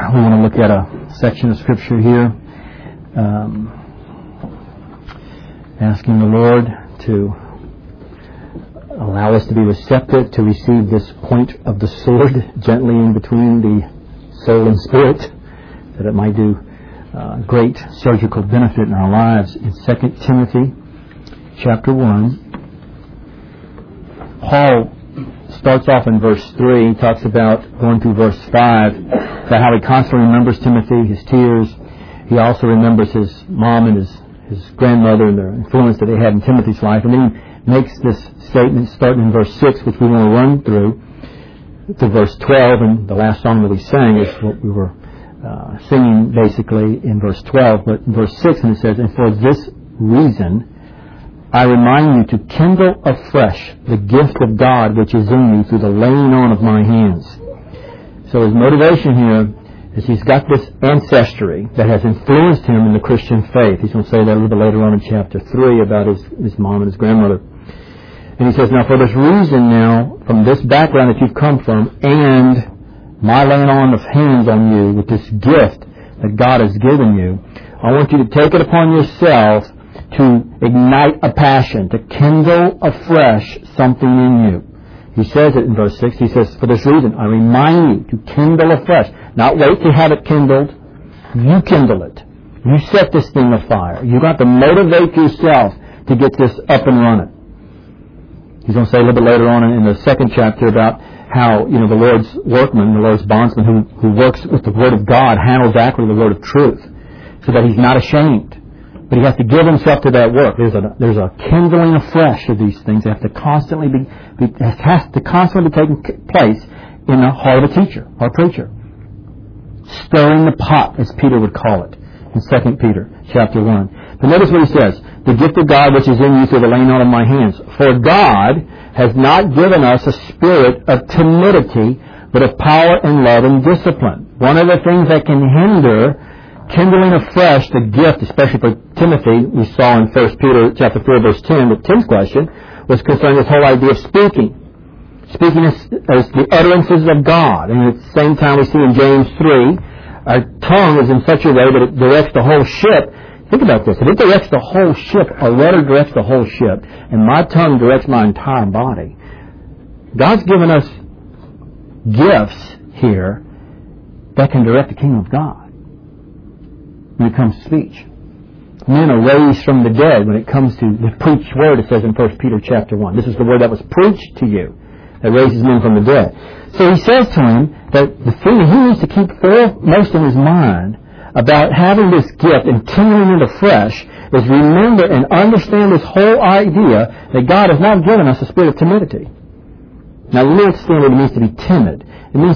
We want to look at a section of Scripture here, asking the Lord to allow us to be receptive to receive this point of the sword gently in between the soul and spirit, that it might do great surgical benefit in our lives. In 2 Timothy chapter 1, Paul starts off in verse 3. He talks about going through verse 5, about how he constantly remembers Timothy, his tears. He also remembers his mom and his grandmother and the influence that they had in Timothy's life. And then he makes this statement starting in verse 6, which we want to run through, to verse 12. And the last song that we sang is what we were singing basically in verse 12. But in verse 6, and it says, "And for this reason I remind you to kindle afresh the gift of God which is in you through the laying on of my hands." So his motivation here is he's got this ancestry that has influenced him in the Christian faith. He's going to say that a little bit later on in chapter 3 about his mom and his grandmother. And he says, now for this reason now, from this background that you've come from, and my laying on of hands on you with this gift that God has given you, I want you to take it upon yourself to ignite a passion, to kindle afresh something in you. He says it in verse 6. He says, for this reason, I remind you to kindle afresh. Not wait to have it kindled. You kindle it. You set this thing afire. You've got to motivate yourself to get this up and running. He's going to say a little bit later on in the second chapter about how, the Lord's workman, the Lord's bondsman who works with the Word of God handles accurately the Word of truth, so that he's not ashamed. But he has to give himself to that work. There's a kindling afresh of these things that have to constantly be taking place in the heart of a teacher or a preacher. Stirring the pot, as Peter would call it in 2 Peter chapter 1. But notice what he says. The gift of God which is in you through the laying on of my hands. For God has not given us a spirit of timidity, but of power and love and discipline. One of the things that can hinder kindling afresh the gift, especially for Timothy, we saw in 1 Peter chapter 4, verse 10, that Tim's question was concerning this whole idea of speaking. Speaking as the utterances of God. And at the same time we see in James 3, our tongue is in such a way that it directs the whole ship. Think about this. If it directs the whole ship, a rudder directs the whole ship, and my tongue directs my entire body, God's given us gifts here that can direct the kingdom of God. When it comes to speech, men are raised from the dead. When it comes to the preached word, it says in 1 Peter chapter 1, this is the word that was preached to you that raises men from the dead. So he says to him that the thing he needs to keep foremost in his mind about having this gift and kindling it afresh is remember and understand this whole idea that God has not given us a spirit of timidity. Now you understand what it means to be timid. It means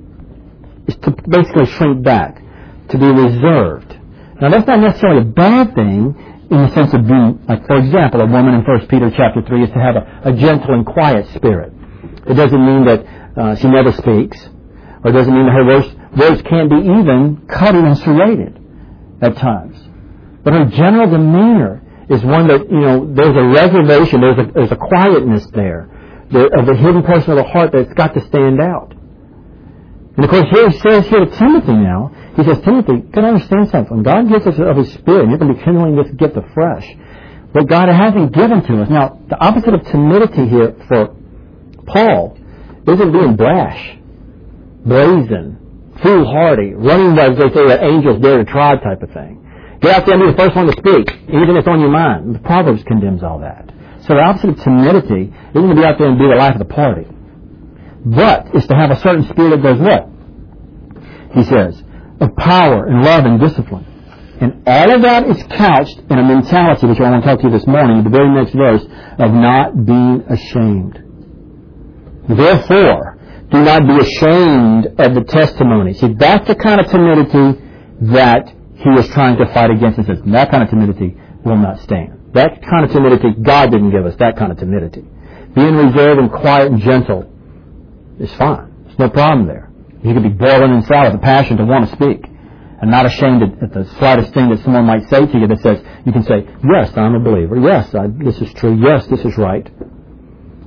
to basically shrink back, to be reserved. Now that's not necessarily a bad thing in the sense of being, like for example, a woman in 1 Peter chapter 3 is to have a gentle and quiet spirit. It doesn't mean that she never speaks, or it doesn't mean that her words can't be even cutting and serrated at times. But her general demeanor is one that, there's a reservation, there's a quietness there, of the hidden portion of the heart that's got to stand out. And of course here he says here to Timothy now, he says, Timothy, you can understand something. When God gives us of His Spirit, and you're going to be kindling this gift afresh, what God hasn't given to us. Now, the opposite of timidity here for Paul isn't being brash, brazen, foolhardy, running as they say that angels dare to trod type of thing. Get out there and be the first one to speak, even if it's on your mind. The Proverbs condemns all that. So the opposite of timidity isn't to be out there and be the life of the party. But it's to have a certain spirit that does what? He says, of power and love and discipline. And all of that is couched in a mentality, which I want to talk to you this morning, the very next verse, of not being ashamed. Therefore, do not be ashamed of the testimony. See, that's the kind of timidity that he is trying to fight against. And says, that kind of timidity will not stand. That kind of timidity, God didn't give us that kind of timidity. Being reserved and quiet and gentle is fine. There's no problem there. You could be boiling inside with a passion to want to speak and not ashamed at the slightest thing that someone might say to you that says, you can say, yes, I'm a believer. Yes, this is true. Yes, this is right.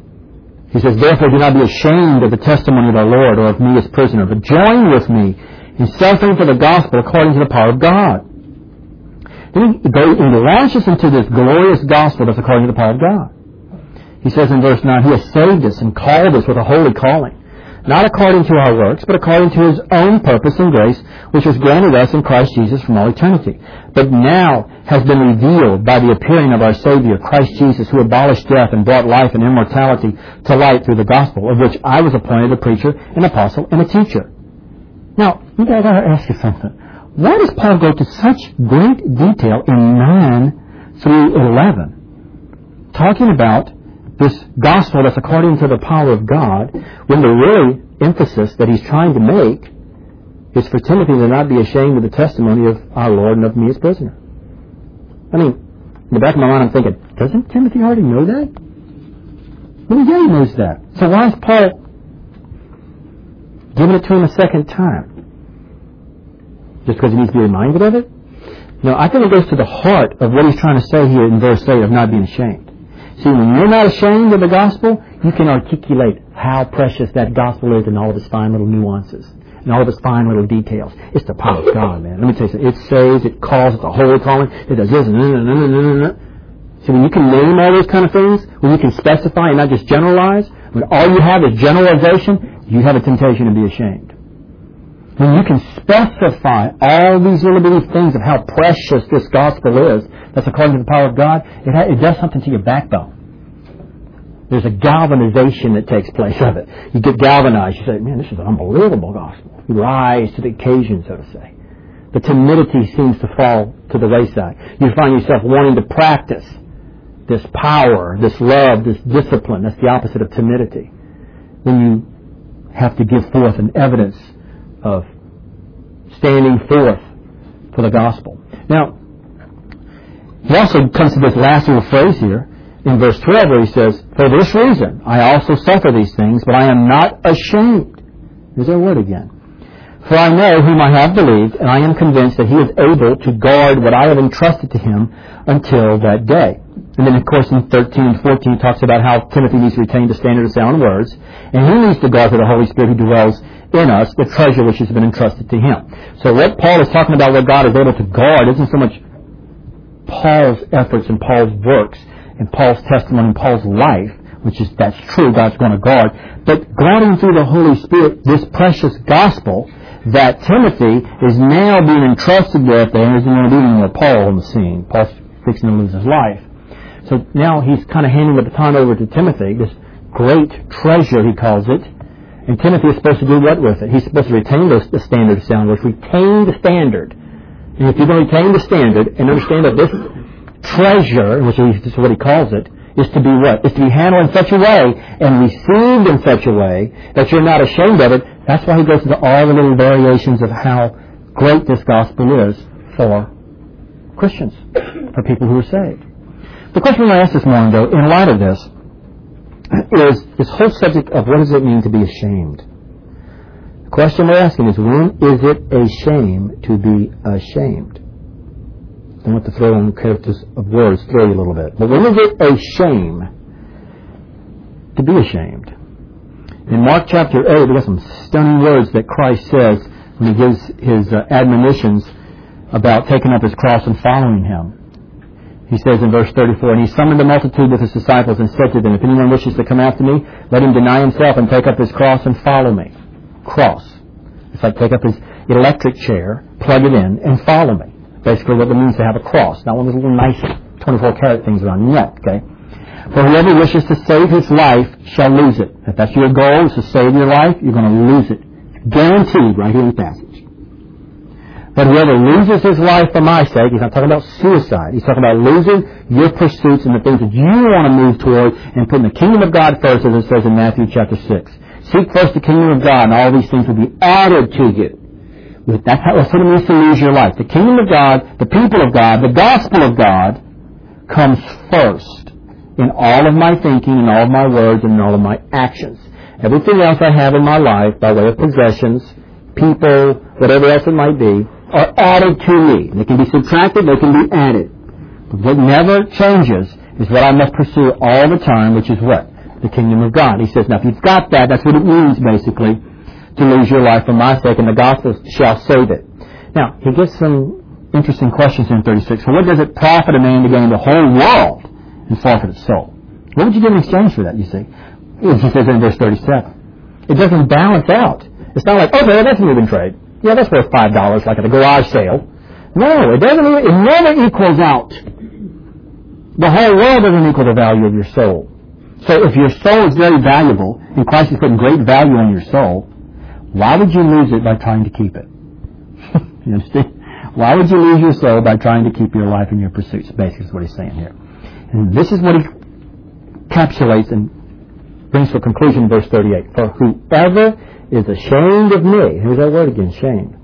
He says, therefore do not be ashamed of the testimony of our Lord or of me as prisoner, but join with me in suffering for the gospel according to the power of God. Then he launches into this glorious gospel that's according to the power of God. He says in verse 9, He has saved us and called us with a holy calling, not according to our works, but according to His own purpose and grace, which was granted us in Christ Jesus from all eternity, but now has been revealed by the appearing of our Savior, Christ Jesus, who abolished death and brought life and immortality to light through the gospel, of which I was appointed a preacher, an apostle, and a teacher. Now, I've got to ask you something. Why does Paul go to such great detail in 9 through 11, talking about this gospel that's according to the power of God, when the really emphasis that he's trying to make is for Timothy to not be ashamed of the testimony of our Lord and of me as prisoner? I mean, in the back of my mind I'm thinking, doesn't Timothy already know that? Well, yeah, he knows that. So why is Paul giving it to him a second time? Just because he needs to be reminded of it? No, I think it goes to the heart of what he's trying to say here in verse 8 of not being ashamed. See, when you're not ashamed of the gospel, you can articulate how precious that gospel is in all of its fine little nuances, and all of its fine little details. It's the power of God, man. Let me tell you something. It saves, it calls, it's a holy calling, it does this, See, when you can name all those kind of things, when you can specify and not just generalize, when all you have is generalization, you have a temptation to be ashamed. When you can specify all these little bitty things of how precious this gospel is, that's according to the power of God, it does something to your backbone. There's a galvanization that takes place of it. You get galvanized. You say, man, this is an unbelievable gospel. You rise to the occasion, so to say. The timidity seems to fall to the wayside. You find yourself wanting to practice this power, this love, this discipline. That's the opposite of timidity. When you have to give forth an evidence of standing forth for the gospel. Now, he also comes to this last little phrase here in verse 12 where he says, for this reason I also suffer these things, but I am not ashamed. There's that word again. For I know whom I have believed, and I am convinced that He is able to guard what I have entrusted to Him until that day. And then, of course, in 13 and 14, he talks about how Timothy needs to retain the standard of sound words, and he needs to guard for the Holy Spirit who dwells in us, the treasure which has been entrusted to him. So what Paul is talking about, what God is able to guard, isn't so much Paul's efforts and Paul's works and Paul's testimony and Paul's life, which is, that's true, God's going to guard, but guarding through the Holy Spirit this precious gospel that Timothy is now being entrusted with. There isn't going to be any more Paul on the scene. Paul's fixing to lose his life. So now he's kind of handing the baton over to Timothy, this great treasure, he calls it. And Timothy is supposed to do what with it? He's supposed to retain the standard of sound words. Retain the standard. And if you're going to retain the standard and understand that this treasure, which is what he calls it, is to be what? Is to be handled in such a way and received in such a way that you're not ashamed of it. That's why he goes into all the little variations of how great this gospel is for Christians, for people who are saved. The question I ask this morning, though, in light of this, is this whole subject of what does it mean to be ashamed. The question we're asking is, when is it a shame to be ashamed? I want to throw in characters of words, throw you a little bit. But when is it a shame to be ashamed? In Mark chapter 8, we got some stunning words that Christ says when He gives His admonitions about taking up His cross and following Him. He says in verse 34, and He summoned the multitude with His disciples and said to them, if anyone wishes to come after me, let him deny himself and take up his cross and follow me. Cross. It's like take up his electric chair, plug it in, and follow me. Basically what it means to have a cross. Not one of those little nice 24-karat things around your neck, okay? For whoever wishes to save his life shall lose it. If that's your goal, is to save your life, you're going to lose it. Guaranteed, right here in the passage. But whoever loses his life for my sake, he's not talking about suicide. He's talking about losing your pursuits and the things that you want to move toward and putting the kingdom of God first, as it says in Matthew chapter 6. Seek first the kingdom of God, and all these things will be added to you. That's what it means to lose your life. The kingdom of God, the people of God, the gospel of God comes first in all of my thinking, in all of my words, and in all of my actions. Everything else I have in my life, by way of possessions, people, whatever else it might be, are added to me. They can be subtracted, they can be added. But what never changes is what I must pursue all the time, which is what? The kingdom of God. He says, now if you've got that, that's what it means basically to lose your life for my sake, and the gospel shall save it. Now, he gets some interesting questions in 36. So what does it profit a man to gain the whole world and forfeit his soul? What would you give in exchange for that, you see? He says in verse 37. It doesn't balance out. It's not like, okay, well, that's a moving trade. Yeah, that's worth $5, like at a garage sale. No, it doesn't. It never equals out. The whole world doesn't equal the value of your soul. So if your soul is very valuable, and Christ is putting great value on your soul, why would you lose it by trying to keep it? You understand? Why would you lose your soul by trying to keep your life and your pursuits? Basically is what he's saying here. And this is what he encapsulates and brings to a conclusion in verse 38. For whoever is ashamed of me, here's that word again, shame,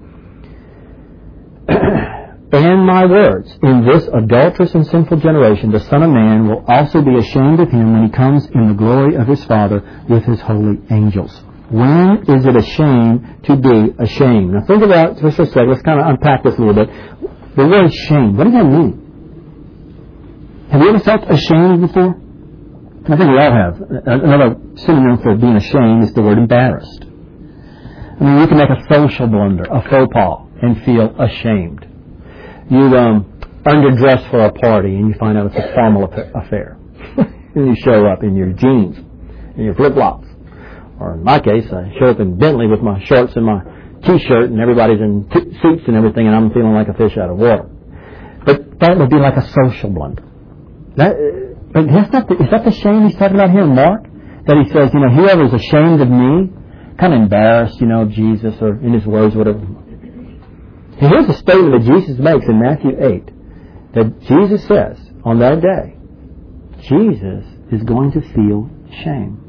and my words, in this adulterous and sinful generation, the Son of Man will also be ashamed of him when he comes in the glory of his Father with his holy angels. When is it a shame to be ashamed? Now think about, just for a second, let's kind of unpack this a little bit. The word shame, what does that mean? Have you ever felt ashamed before? I think we all have. Another synonym for being ashamed is the word embarrassed. I mean, you can make a social blunder, a faux pas, and feel ashamed. You underdress for a party and you find out it's a formal affair. And you show up in your jeans and your flip-flops. Or in my case, I show up in Bentley with my shorts and my T-shirt, and everybody's in suits and everything, and I'm feeling like a fish out of water. But that would be like a social blunder. But is that the shame he's talking about here in Mark? That he says, whoever is ashamed of me, kind of embarrassed, of Jesus, or in his words, whatever. And here's a statement that Jesus makes in Matthew 8, that Jesus says, on that day, Jesus is going to feel shame.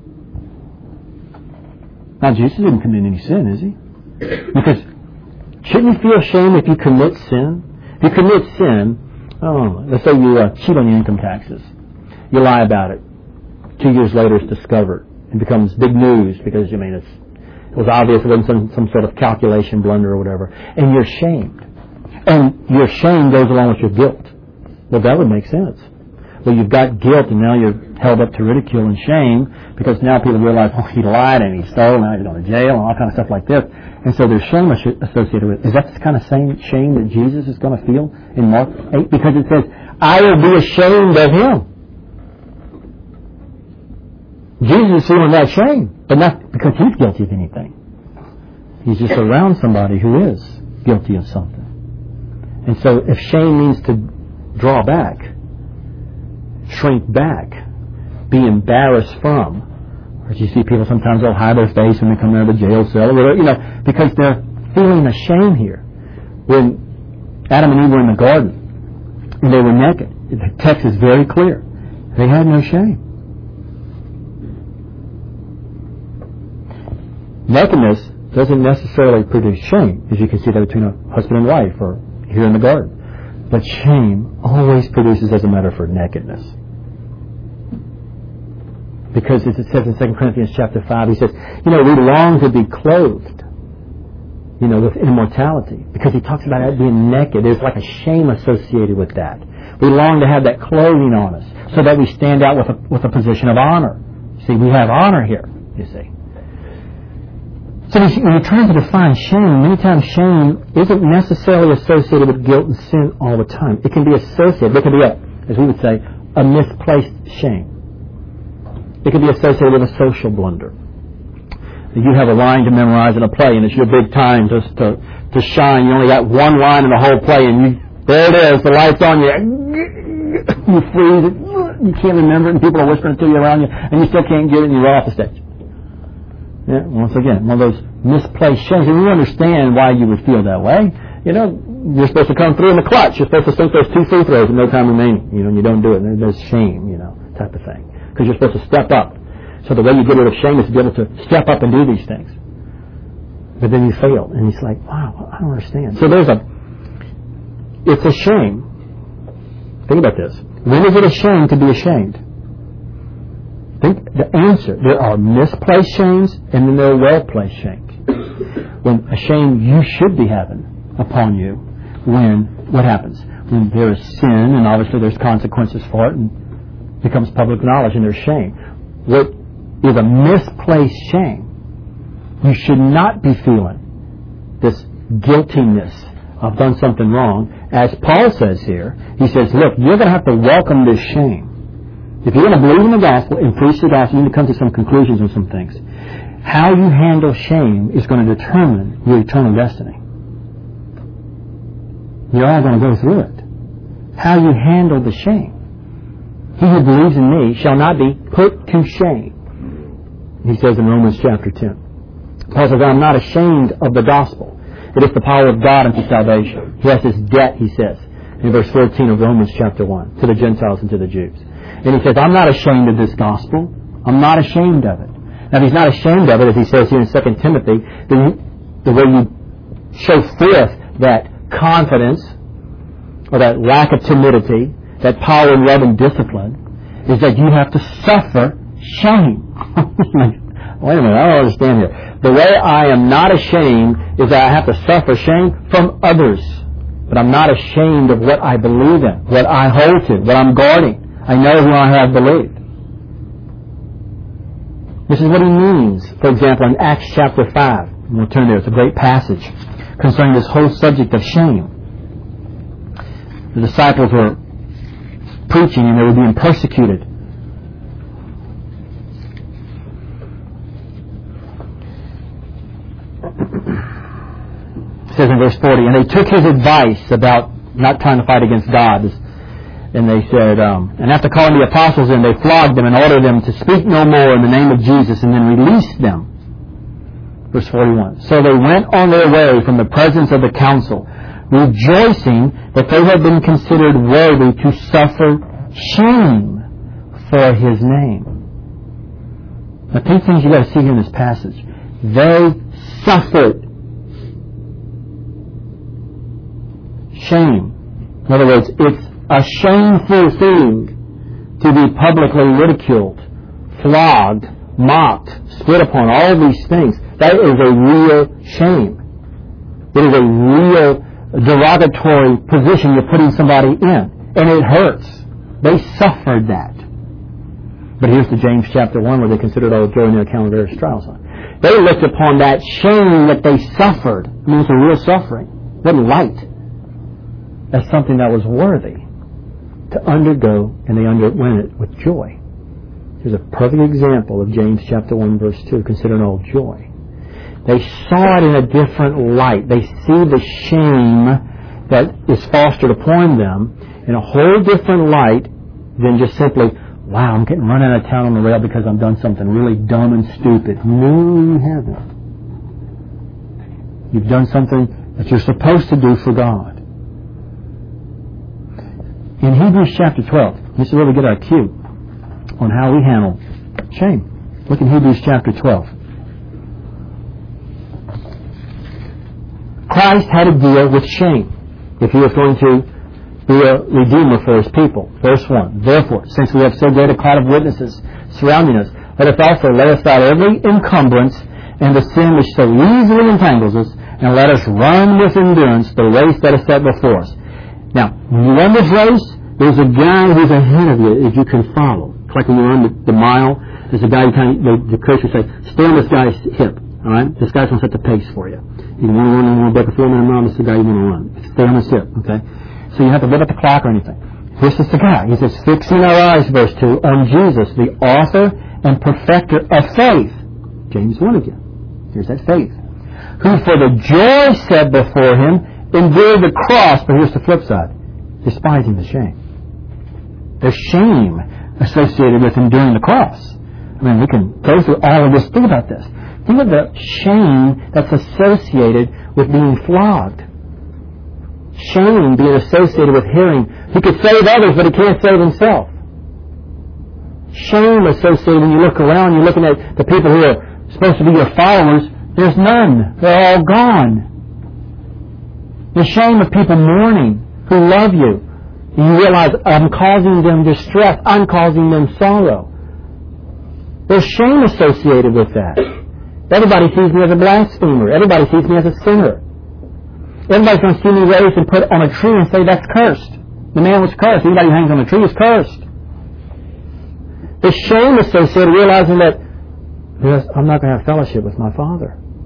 Now, Jesus didn't commit any sin, is he? Because shouldn't you feel shame if you commit sin? If you commit sin, let's say you cheat on your income taxes. You lie about it. 2 years later, it's discovered. It becomes big news because, it was obvious it wasn't some sort of calculation blunder or whatever. And you're shamed. And your shame goes along with your guilt. Well, that would make sense. Well, you've got guilt, and now you're held up to ridicule and shame because now people realize, he lied and he stole, now he's going to jail and all kind of stuff like this. And so there's shame associated with it. Is that the kind of same shame that Jesus is going to feel in Mark 8? Because it says, I will be ashamed of him. Jesus is feeling that shame, but not because he's guilty of anything. He's just around somebody who is guilty of something. And so if shame means to draw back, shrink back, be embarrassed from, or you see people sometimes they'll hide their face when they come out of the jail cell, or whatever, because they're feeling a shame here. When Adam and Eve were in the garden and they were naked, the text is very clear. They had no shame. Nakedness doesn't necessarily produce shame, as you can see that between a husband and wife or here in the garden. But shame always produces, as a matter for nakedness. Because as it says in 2 Corinthians chapter 5, he says, we long to be clothed, with immortality. Because he talks about being naked. There's like a shame associated with that. We long to have that clothing on us so that we stand out with a position of honor. See, we have honor here, you see. So when you're trying to define shame, many times shame isn't necessarily associated with guilt and sin all the time. It can be associated. It can be, as we would say, a misplaced shame. It can be associated with a social blunder. You have a line to memorize in a play, and it's your big time to shine. You only got one line in the whole play, and there it is. The light's on you. You freeze. You can't remember it, and people are whispering to you around you, and you still can't get it, and you run off the stage. Yeah, once again, one of those misplaced shames. And you understand why you would feel that way. You're supposed to come through in the clutch. You're supposed to sink those 2 free throws with no time remaining. And you don't do it. And there's shame, type of thing. Because you're supposed to step up. So the way you get rid of shame is to be able to step up and do these things. But then you fail. And it's like, wow, I don't understand. So it's a shame. Think about this. When is it a shame to be ashamed? Think the answer. There are misplaced shames and then there are well-placed shames. When a shame you should be having upon you, what happens? When there is sin and obviously there's consequences for it and becomes public knowledge and there's shame. What is a misplaced shame You should not be feeling this guiltiness of done something wrong. As Paul says here, he says, look, you're going to have to welcome this shame. If you're going to believe in the gospel and preach the gospel, you need to come to some conclusions on some things. How you handle shame is going to determine your eternal destiny. You're all going to go through it. How you handle the shame. He who believes in me shall not be put to shame. He says in Romans chapter 10. Paul says, I'm not ashamed of the gospel. It is the power of God unto salvation. He has this debt, he says, in verse 14 of Romans chapter 1, to the Gentiles and to the Jews. And he says, I'm not ashamed of this gospel. I'm not ashamed of it. Now, if he's not ashamed of it, as he says here in 2 Timothy, then the way you show forth that confidence or that lack of timidity, that power and love and discipline, is that you have to suffer shame. Wait a minute, I don't understand here. The way I am not ashamed is that I have to suffer shame from others. But I'm not ashamed of what I believe in, what I hold to, what I'm guarding. I know who I have believed. This is what he means, for example, in Acts chapter 5. We'll turn there. It's a great passage concerning this whole subject of shame. The disciples were preaching and they were being persecuted. It says in verse 40, and they took his advice about not trying to fight against God. And they said, and after calling the apostles in, they flogged them and ordered them to speak no more in the name of Jesus and then released them. Verse 41. So they went on their way from the presence of the council, rejoicing that they had been considered worthy to suffer shame for his name. Now, two things you've got to see here in this passage. They suffered shame. In other words, it's a shameful thing to be publicly ridiculed, flogged, mocked, spit upon, all these things. That is a real shame. It is a real derogatory position you're putting somebody in. And it hurts. They suffered that. But here's the James chapter 1 where they considered all joy in their account of various trials. They looked upon that shame that they suffered. I mean, it's a real suffering. It wasn't light. As something that was worthy to undergo, and they underwent it with joy. Here's a perfect example of James chapter 1 verse 2, considering all joy. They saw it in a different light. They see the shame that is fostered upon them in a whole different light than just simply, wow, I'm getting run out of town on the rail because I've done something really dumb and stupid. No, you haven't. You've done something that you're supposed to do for God. In Hebrews chapter 12, this is where we get our cue on how we handle shame. Look in Hebrews chapter 12. Christ had to deal with shame if he was going to be a redeemer for his people. Verse 1. Therefore, since we have so great a cloud of witnesses surrounding us, let us also lay aside every encumbrance and the sin which so easily entangles us, and let us run with endurance the race that is set before us. Now, when you run this race, there's a guy who's ahead of you that you can follow. It's like when you run the mile, there's a guy the coach will say, stay on this guy's hip. All right? This guy's going to set the pace for you. You want to run and break a 4-minute mile, this is the guy you want to run. Stay on his hip, okay? So you have to look at the clock or anything. This is the guy. He says, fixing our eyes, verse 2, on Jesus, the author and perfecter of faith. James 1 again. Here's that faith. Who for the joy set before him endured the cross, but here's the flip side, despising the shame. There's shame associated with enduring the cross. I mean, we can go through all of this. Think about this. Think of the shame that's associated with being flogged. Shame being associated with hearing he could save others, but he can't save himself. Shame associated when you look around, you're looking at the people who are supposed to be your followers. There's none. They're all gone. The shame of people mourning who love you. And you realize, I'm causing them distress. I'm causing them sorrow. There's shame associated with that. Everybody sees me as a blasphemer. Everybody sees me as a sinner. Everybody's going to see me raised and put on a tree and say, that's cursed. The man was cursed. Anybody who hangs on a tree is cursed. The shame associated with realizing that I'm not going to have fellowship with my Father.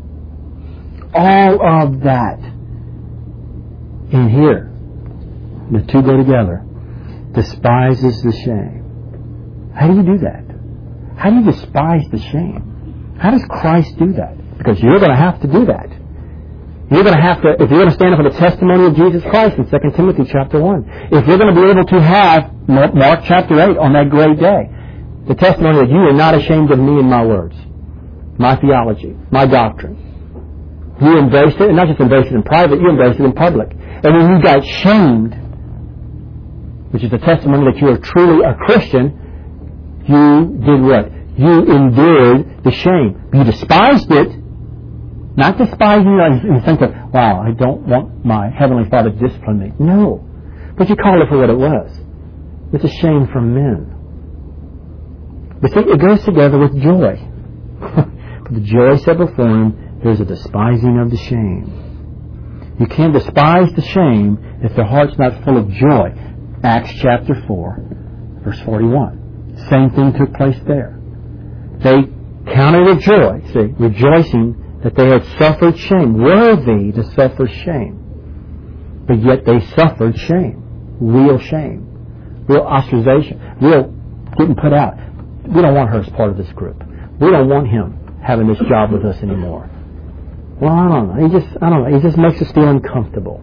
all of that in here, the two go together, despises the shame. How do you do that? How do you despise the shame? How does Christ do that? Because you're going to have to do that. You're going to have to, if you're going to stand up for the testimony of Jesus Christ in 2 Timothy chapter 1, if you're going to be able to have Mark chapter 8 on that great day, the testimony that you are not ashamed of me and my words, my theology, my doctrine. You embraced it, and not just embraced it in private, you embraced it in public. And when you got shamed, which is the testimony that you are truly a Christian, you did what? You endured the shame. You despised it, not despising it in the sense of, wow, I don't want my Heavenly Father to discipline me. No. But you called it for what it was. It's a shame from men. But see, it goes together with joy. For the joy set before him, there's a despising of the shame. You can't despise the shame if the heart's not full of joy. Acts chapter 4, verse 41. Same thing took place there. They counted it joy, see, rejoicing that they had suffered shame, worthy to suffer shame. But yet they suffered shame, real ostracization, real getting put out. We don't want her as part of this group. We don't want him having this job with us anymore. Well, I don't know. He just makes us feel uncomfortable.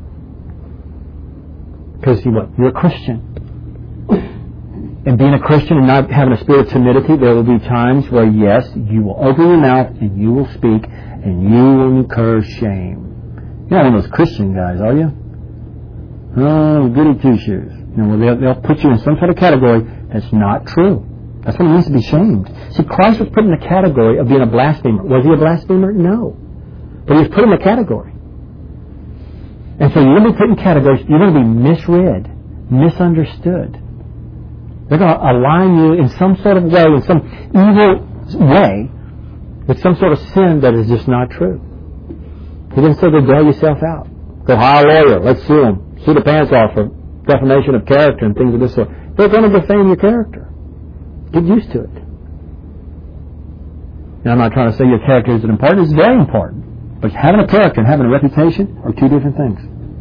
Because you're a Christian. And being a Christian and not having a spirit of timidity, there will be times where, yes, you will open your mouth and you will speak and you will incur shame. You're not one of those Christian guys, are you? Oh, goody two-shoes. They'll put you in some sort of category that's not true. That's what it means to be shamed. See, Christ was put in the category of being a blasphemer. Was he a blasphemer? No. But he was put in the category. And so you're going to be put in categories. You're going to be misread, misunderstood. They're going to align you in some sort of way, in some evil way, with some sort of sin that is just not true. He didn't say to bail yourself out. Go hire a lawyer. Let's sue him. Sue the pants off for defamation of character and things of this sort. They're going to defame your character. Get used to it. Now, I'm not trying to say your character isn't important. It's very important. But having a character and having a reputation are two different things.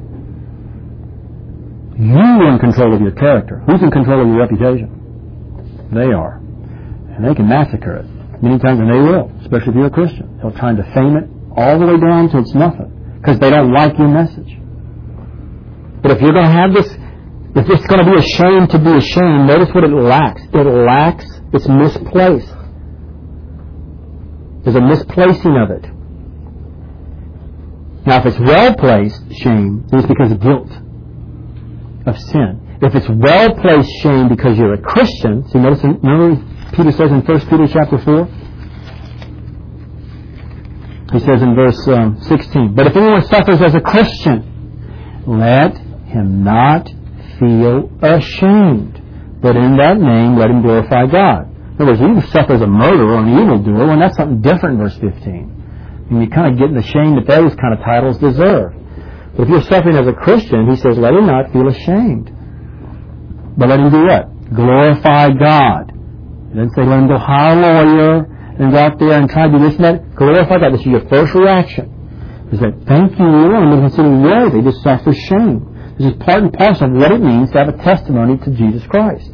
You're in control of your character. Who's in control of your reputation? They are. And they can massacre it. Many times, and they will, especially if you're a Christian. They'll try and defame it all the way down to it's nothing. Because they don't like your message. But if you're going to have this, if it's going to be a shame to be ashamed, notice what it lacks. It lacks, it's misplaced. There's a misplacing of it. Now, if it's well-placed shame, it's because of guilt of sin. If it's well-placed shame because you're a Christian, see, notice, remember Peter says in 1 Peter chapter 4? He says in verse 16, but if anyone suffers as a Christian, let him not feel ashamed, but in that name let him glorify God. In other words, you can suffer as a murderer or an evildoer, and that's something different in verse 15. And you kind of get in the shame that those kind of titles deserve. But if you're suffering as a Christian, he says, let him not feel ashamed. But let him do what? Glorify God. He doesn't say let him go hire a lawyer and go out there and try to do this and that. Glorify God. This is your first reaction. Is that, thank you, Lord, I'm considering worthy to suffer shame. This is part and parcel of what it means to have a testimony to Jesus Christ.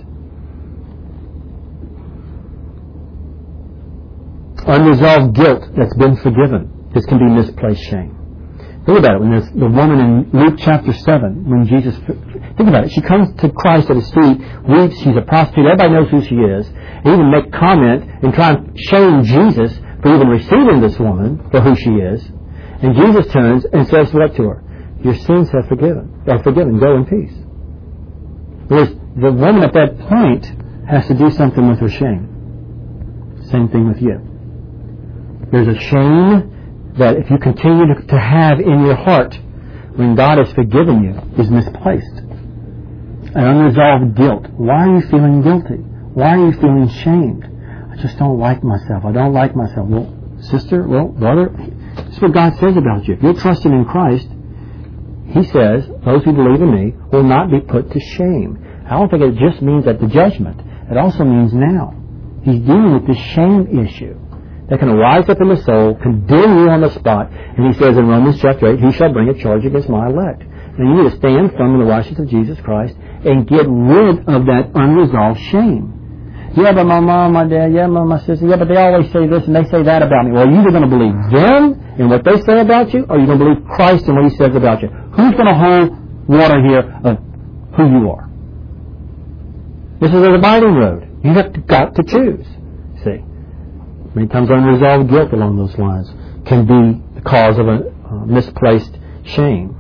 Unresolved guilt that's been forgiven. This can be misplaced shame. Think about it. When there's the woman in Luke chapter 7, when Jesus, think about it. She comes to Christ at his feet, weeps. She's a prostitute. Everybody knows who she is. They even make comment and try and shame Jesus for even receiving this woman for who she is. And Jesus turns and says what to her? Your sins are forgiven. Go in peace. Whereas the woman at that point has to do something with her shame. Same thing with you. There's a shame that if you continue to have in your heart when God has forgiven you is misplaced. An unresolved guilt. Why are you feeling guilty? Why are you feeling shamed? I just don't like myself. I don't like myself. Well, sister, well, brother, this is what God says about you. If you're trusting in Christ, He says, those who believe in me will not be put to shame. I don't think it just means at the judgment. It also means now. He's dealing with this shame issue. that can rise up in the soul, condemn you on the spot. And he says in Romans chapter 8, he shall bring a charge against my elect. Now you need to stand firm in the righteousness of Jesus Christ and get rid of that unresolved shame. Yeah, but my mom, my dad, yeah, my sister, yeah, but they always say this and they say that about me. Well, you're either going to believe them and what they say about you, or you're going to believe Christ and what he says about you. Who's going to hold water here of who you are? This is a dividing road. You have got to choose. See, many times unresolved guilt along those lines can be the cause of a misplaced shame.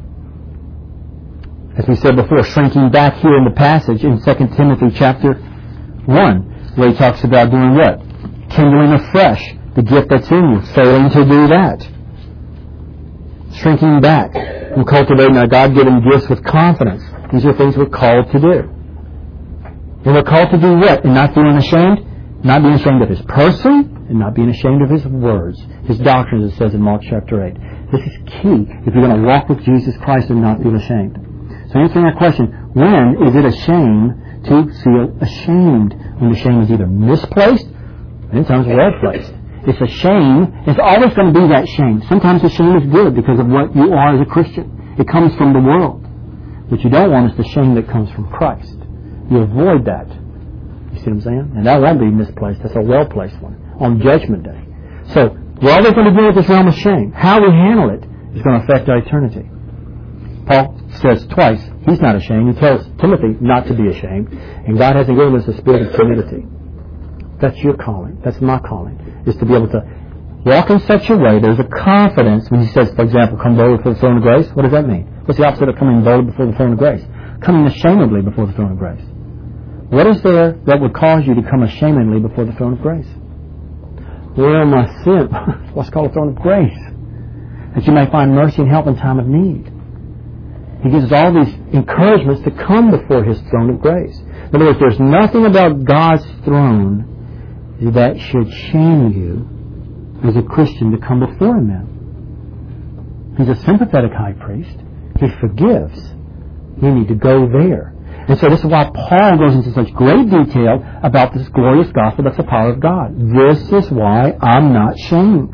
As we said before, shrinking back here in the passage in 2 Timothy chapter 1, where he talks about doing what? Kindling afresh the gift that's in you, failing to do that. Shrinking back and cultivating our God-given gifts with confidence. These are things we're called to do. And we're called to do what? And not being ashamed? Not being ashamed of his person and not being ashamed of his words, his doctrines, it says in Mark chapter 8. This is key if you're going to walk with Jesus Christ and not feel ashamed. So answering that question, when is it a shame to feel ashamed? When the shame is either misplaced, and sometimes well placed. It's a shame. It's always going to be that shame. Sometimes the shame is good because of what you are as a Christian. It comes from the world. What you don't want is the shame that comes from Christ. You avoid that. You see what I'm saying? And that won't be misplaced. That's a well-placed one on Judgment Day. So, we're always going to deal with this realm of shame. How we handle it is going to affect our eternity. Paul says twice he's not ashamed. He tells Timothy not to be ashamed. And God hasn't given us a spirit of timidity. That's your calling. That's my calling. Is to be able to walk in such a way there's a confidence. When he says, for example, come boldly before the throne of grace, what does that mean? What's the opposite of coming boldly before the throne of grace? Coming ashamedly before the throne of grace. What is there that would cause you to come ashamedly before the throne of grace? Well, my sin. What's called the throne of grace? That you may find mercy and help in time of need. He gives us all these encouragements to come before his throne of grace. In other words, there's nothing about God's throne that should shame you as a Christian to come before him in. He's a sympathetic high priest. He forgives. You need to go there. And so this is why Paul goes into such great detail about this glorious gospel that's the power of God. This is why I'm not shamed.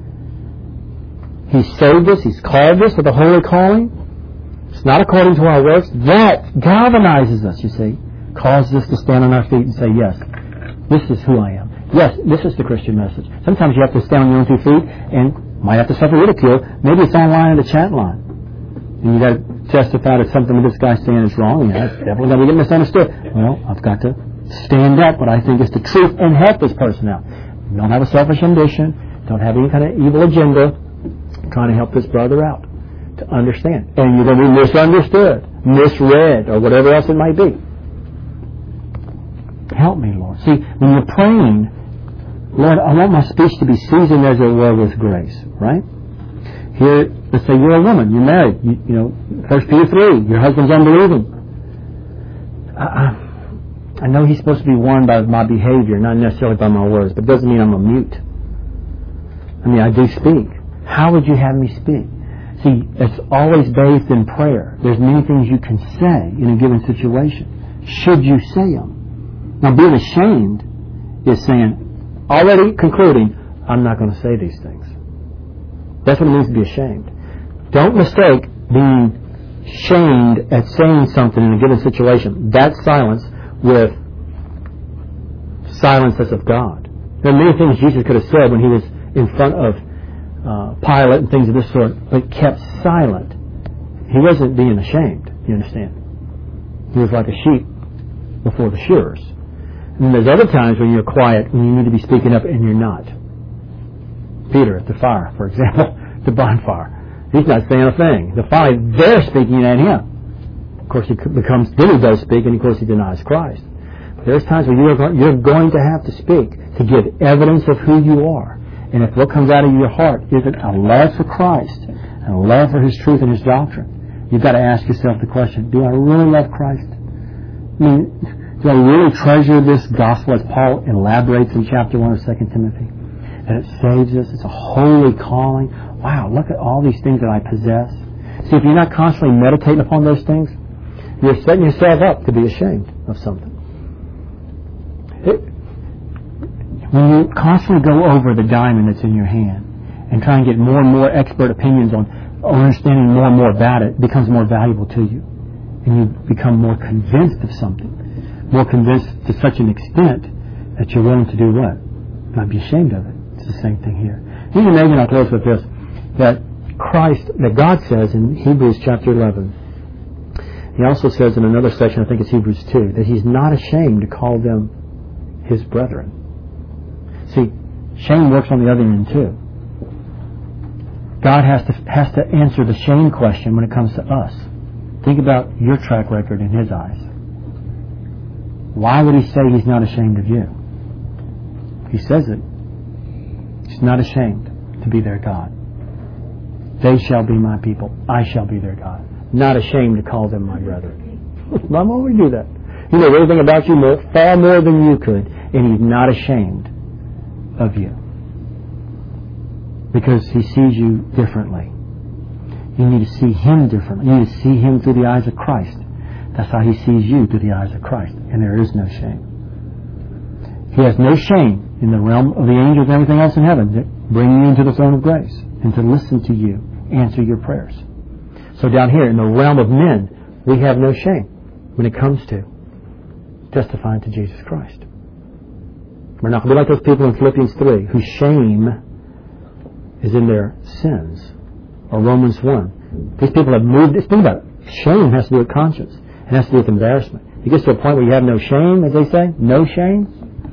He saved us. He's called us with a holy calling. It's not according to our works. That galvanizes us, you see. Causes us to stand on our feet and say, yes, this is who I am. Yes, this is the Christian message. Sometimes you have to stand on your own 2 feet and might have to suffer ridicule. Maybe it's online in the chat line. And you got to testify that something that this guy's saying is wrong. And that's definitely going to get misunderstood. Well, I've got to stand up what I think is the truth and help this person out. Don't have a selfish ambition. Don't have any kind of evil agenda. I'm trying to help this brother out to understand. And you're going to be misunderstood, misread, or whatever else it might be. Help me, Lord. See, when you're praying, Lord, I want my speech to be seasoned as it were with grace, right? Here, let's say you're a woman, you're married, you know, 1 Peter 3, your husband's unbelieving. I know he's supposed to be won by my behavior, not necessarily by my words, but it doesn't mean I'm a mute. I mean, I do speak. How would you have me speak? See, it's always bathed in prayer. There's many things you can say in a given situation. Should you say them? Now, being ashamed is saying, already concluding, I'm not going to say these things. That's what it means to be ashamed. Don't mistake being shamed at saying something in a given situation. That's silence with silence as of God. There are many things Jesus could have said when he was in front of Pilate and things of this sort, but kept silent. He wasn't being ashamed, you understand. He was like a sheep before the shearers. And there's other times when you're quiet, when you need to be speaking up and you're not. Peter at the fire, for example, the bonfire. He's not saying a thing. The fire, they're speaking at him. Of course, he becomes, then he does speak, and of course he denies Christ. But there's times when you're going to have to speak to give evidence of who you are. And if what comes out of your heart isn't a love for Christ and a love for His truth and His doctrine, you've got to ask yourself the question, do I really love Christ? I mean, do I really treasure this gospel as Paul elaborates in chapter 1 of 2 Timothy? That it saves us. It's a holy calling. Wow, look at all these things that I possess. See, if you're not constantly meditating upon those things, you're setting yourself up to be ashamed of something. When you constantly go over the diamond that's in your hand and try and get more and more expert opinions on understanding more and more about it, it becomes more valuable to you. And you become more convinced of something. More convinced to such an extent that you're willing to do what? Not be ashamed of it. It's the same thing here. He's amazing, I'll close with this, that God says in Hebrews chapter 11, He also says in another section, I think it's Hebrews 2, that He's not ashamed to call them His brethren. See, shame works on the other end too. God has to answer the shame question when it comes to us. Think about your track record in His eyes. Why would He say He's not ashamed of you? He says it. He's not ashamed to be their God. They shall be my people. I shall be their God. Not ashamed to call them my brethren. Why won't we do that? He knows everything about you far more than you could, and He's not ashamed of you. Because He sees you differently. You need to see Him differently. You need to see Him through the eyes of Christ. That's how He sees you, through the eyes of Christ. And there is no shame. He has no shame in the realm of the angels and everything else in heaven, bringing you into the throne of grace and to listen to you, answer your prayers. So down here in the realm of men, we have no shame when it comes to testifying to Jesus Christ. We're not going to be like those people in Philippians 3 whose shame is in their sins. Or Romans 1. These people have moved. Think about it. Shame has to do with conscience. It has to do with embarrassment. It gets to a point where you have no shame, as they say. No shame.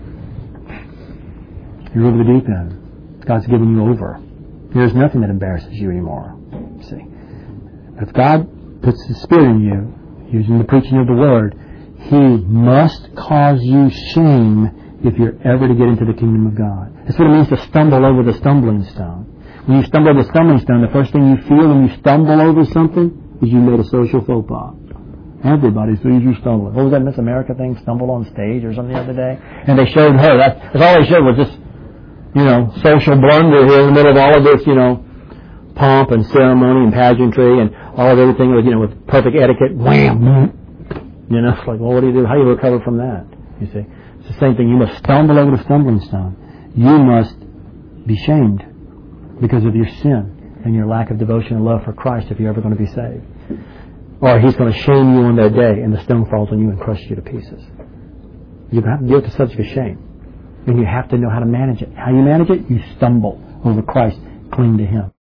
You're over the deep end. God's given you over. There's nothing that embarrasses you anymore. See? If God puts the Spirit in you, using the preaching of the Word, He must cause you shame if you're ever to get into the kingdom of God. That's what it means to stumble over the stumbling stone. When you stumble over the stumbling stone, the first thing you feel when you stumble over something is you made a social faux pas. Everybody sees you stumbling. What was that Miss America thing? Stumbled on stage or something the other day? And they showed her. That's all they showed was this, social blunder here in the middle of all of this, pomp and ceremony and pageantry and all of everything with perfect etiquette. Wham! It's like, well, what do you do? How do you recover from that? You see? It's the same thing. You must stumble over the stumbling stone. You must be shamed because of your sin and your lack of devotion and love for Christ if you're ever going to be saved. Or He's going to shame you on that day and the stone falls on you and crushes you to pieces. You have to deal with the subject of shame. And you have to know how to manage it. How you manage it? You stumble over Christ. Cling to Him.